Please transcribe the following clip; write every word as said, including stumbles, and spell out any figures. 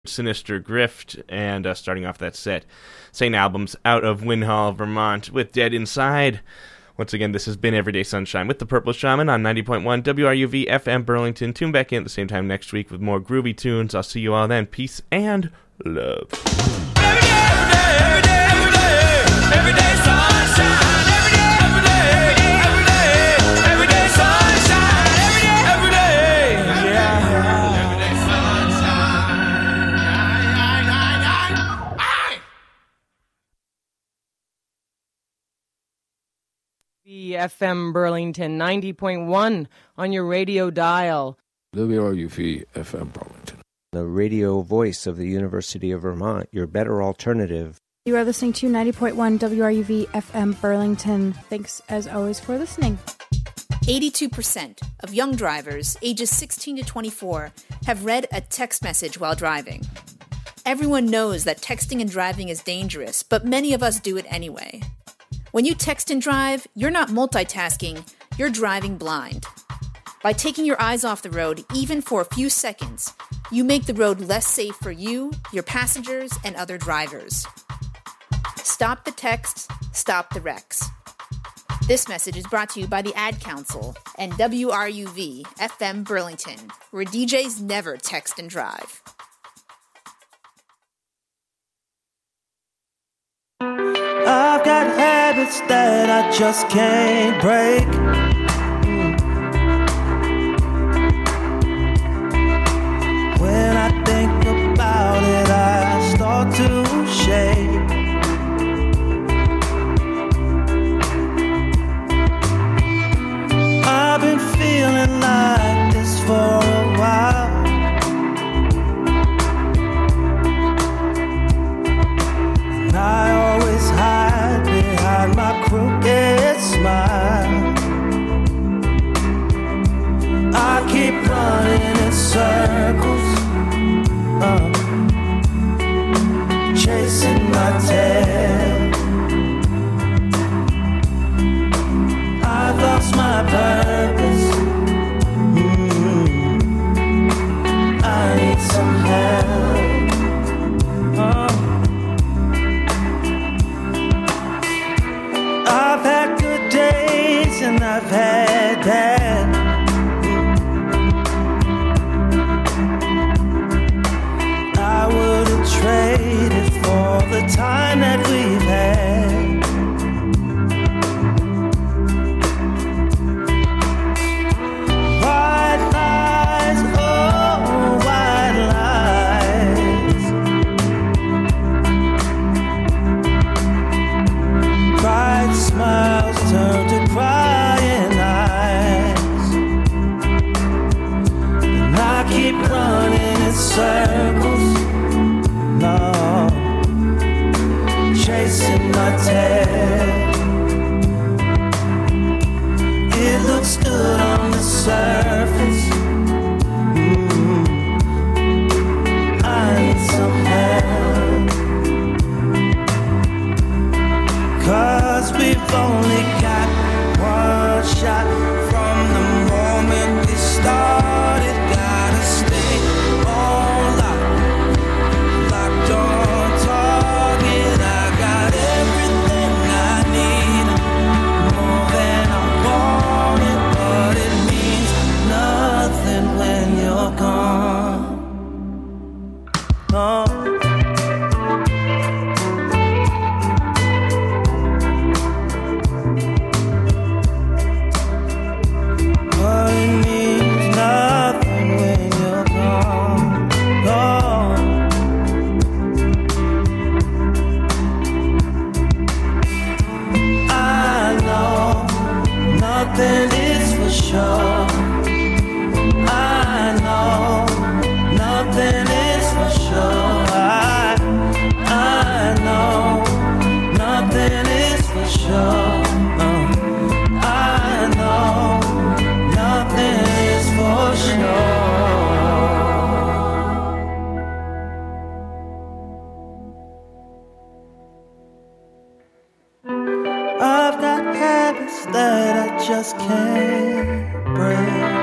Sinister Grift, and uh, starting off that set, Saint Albums out of Winhall, Vermont, with Dead Inside. Once again, this has been Everyday Sunshine with the Purple Shaman on ninety point one W R U V F M Burlington. Tune back in at the same time next week with more groovy tunes. I'll see you all then. Peace and love. Every day, every day, every day, every day sunshine. Every day, every day, every day, every day sunshine. Every day, every day, yeah. Every day sunshine. The F M Burlington ninety point one on your radio dial. W R U V F M Burlington. The radio voice of the University of Vermont, your better alternative. You are listening to ninety point one W R U V F M Burlington. Thanks, as always, for listening. eighty-two percent of young drivers ages sixteen to twenty-four have read a text message while driving. Everyone knows that texting and driving is dangerous, but many of us do it anyway. When you text and drive, you're not multitasking, you're driving blind. By taking your eyes off the road, even for a few seconds, you make the road less safe for you, your passengers, and other drivers. Stop the texts, stop the wrecks. This message is brought to you by the Ad Council and W R U V F M Burlington, where D Js never text and drive. I've got habits that I just can't break. When I think about it, I start to shake. I've been feeling like this for a while. And I always hide behind my crooked smile. I keep running in circles, uh, chasing my tail. I've lost my purpose. Mm-hmm. I need some help. Uh. I've had good days and I've had bad. I wouldn't trade it for the time that we've had. White lies, oh, white lies. Bright smiles turn to crying eyes. And I keep running in circles, no, chasing my tail. It looks good on the surface. Mm, I need some help. Cause we've only got one shot from the moment we started. Gotta stay on lock, locked on target. I got everything I need, more than I wanted, but it means nothing when you're gone. Oh. But it means nothing when you're gone, gone. I know nothing is for sure. I know nothing is for sure. I, I know nothing is for sure. Uh, I know nothing is for sure. I've got habits that I just can't break.